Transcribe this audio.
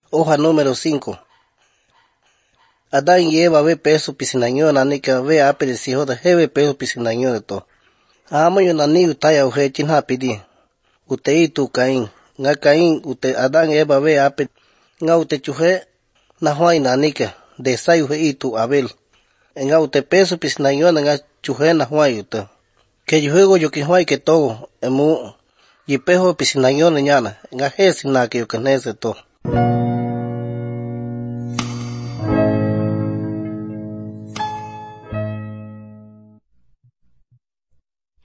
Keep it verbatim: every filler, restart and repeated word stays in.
Hoja número cinco. Adán y Eva ve peso pisinaño nanika ve apel hijo de hebe peso pisinaño de to. Amo yo nani utaya uje chinha pidi. Ute itu Caín. Nga Caín ute Adán y Eva ve apel. Nga ute chuje na huay nanika de sai uje itu Abel. Nga ute peso pisinaño nga chuje na huay ute. Que yo juego yo que huay que todo emu y pejo pisinaño ñana. Nga hesi na que yo que nese to.